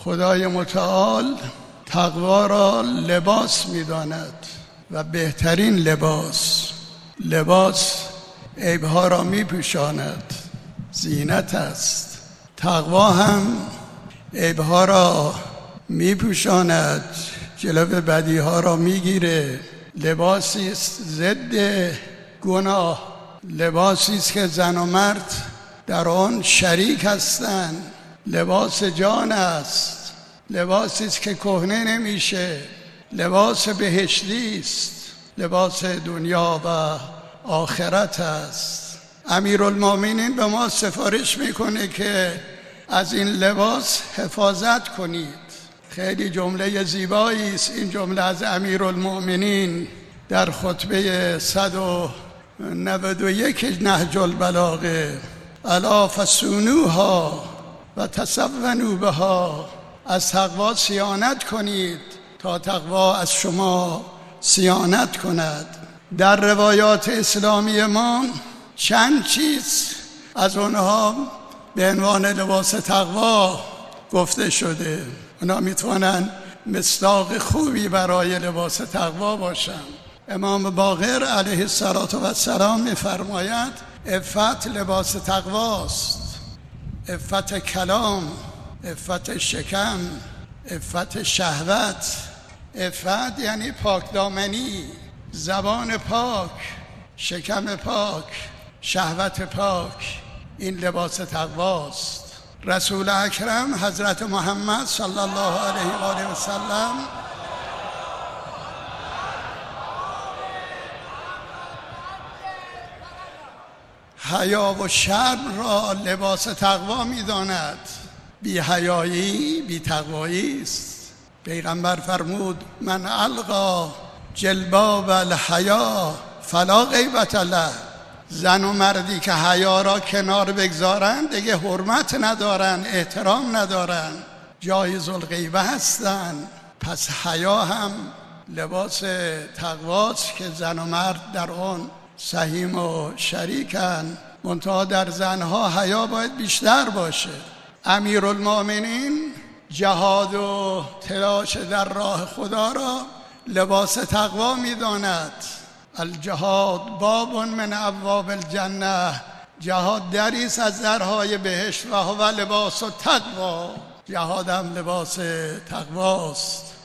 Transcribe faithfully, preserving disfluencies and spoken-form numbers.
خدای متعال تقوا را لباس می‌داند و بهترین لباس لباس عیب‌ها را می‌پوشاند، زینت است. تقوا هم عیب‌ها را می‌پوشاند، جلو بدی‌ها را می‌گیره. لباسی است ضد گناه، لباسی است که زن و مرد در آن شریک هستند. لباس جان است، لباسی است که کهنه نمیشه، لباس بهشتی است، لباس دنیا و آخرت است. امیرالمومنین به ما سفارش میکنه که از این لباس حفاظت کنید. خیلی جمله زیبایی است این جمله از امیرالمومنین در خطبه صد و نود و یک نهج البلاغه: الا فصونوها و تصونوا بها. از تقوا صیانت کنید تا تقوا از شما صیانت کند. در روایات اسلامی ما چند چیز از اونها به عنوان لباس تقوا گفته شده. اونا میتونن مصداق خوبی برای لباس تقوا باشن. امام باقر علیه السلام میفرماید عفت لباس تقواست. عفت کلام، عفت شکم، عفت شهوت. عفت یعنی پاک دامنی، زبان پاک، شکم پاک، شهوت پاک. این لباس تقواست. رسول اکرم حضرت محمد صلی الله علیه و آله و سلم حیا و شرم را لباس تقوا می‌داند. بی حیایی بی تقوایی است. پیغمبر فرمود: من القا جلباب الحیا فلا غیبت له. زن و مردی که حیا را کنار بگذارن دیگه حرمت ندارن، احترام ندارن، جایز الغیبه هستن. پس حیا هم لباس تقواست که زن و مرد در آن سهیم و شریکن. منتها در زنها حیا باید بیشتر باشه. امیرالمومنین جهاد و تلاش در راه خدا را لباس تقوا می‌داند. الجهاد باب من ابواب الجنه. جهاد دری است از درهای بهشت و هو لباس التقوا. جهاد هم لباس تقواست.